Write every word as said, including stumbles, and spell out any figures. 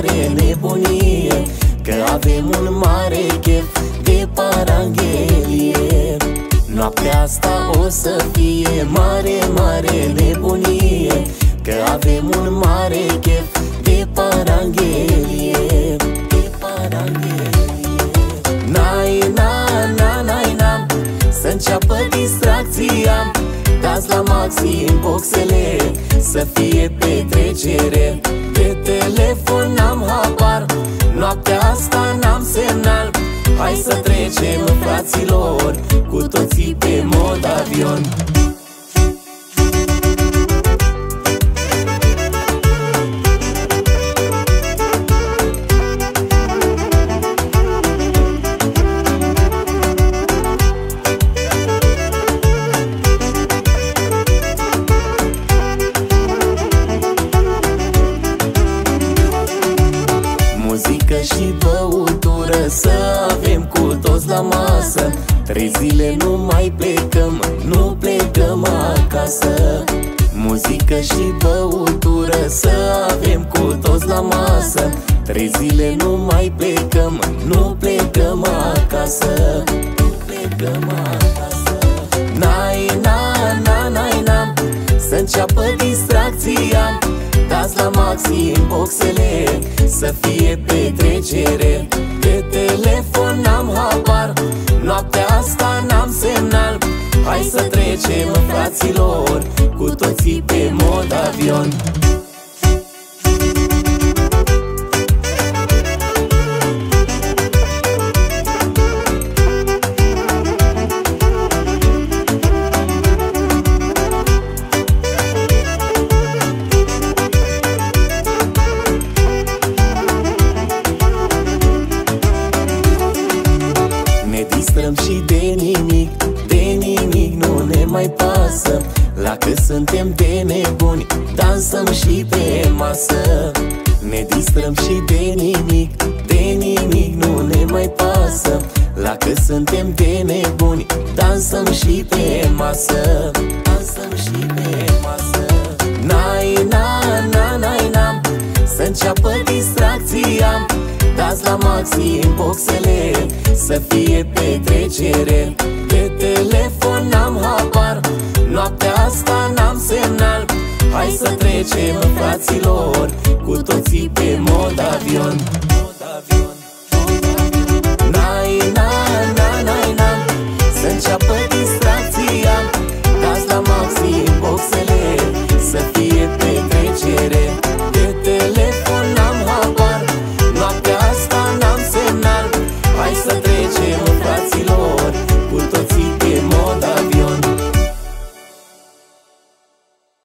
mare nebunie, că avem un mare chef de paranghelie. Noaptea asta o să fie mare, mare nebunie, că avem un mare chef de paranghelie, de paranghelie. Nai, na, na, nai, na, să înceapă distracția, dați la maxim boxele, să fie petrecere. Pe telefon n-am habar, noaptea asta n-am semnal. Hai să trecem, fraților, cu toții pe mod avion. Muzică și băutură, să avem cu toți la masă. Trei zile nu mai plecăm, nu plecăm acasă. Muzică și băutură, să avem cu toți la masă. Trei zile nu mai plecăm, nu plecăm acasă, nu plecăm acasă. Nai, na, na, nai, na, să înceapă distracția, dați la maxim boxele, să fie petrecere. Pe telefon n-am habar, noaptea asta n-am semnal. Hai să trecem, fraților, cu toții pe mod avion. Ne distrăm și de nimic, de nimic nu ne mai pasă. La cât suntem de nebuni, dansăm și pe masă. Ne distrăm și de nimic, de nimic nu ne mai pasă. La cât suntem de nebuni, dansăm și pe masă, dansăm și pe masă. Nai, na, na, nai, na, să înceapă distracția, dați la maxim boxele, să fie petrecere. Pe telefon n-am habar, noaptea asta n-am semnal. Hai să trecem, fraților, cu toții pe mod avion. Nai, na, na, nai, na, să înceapă distracția, dați la maxim boxele, să fie petrecere.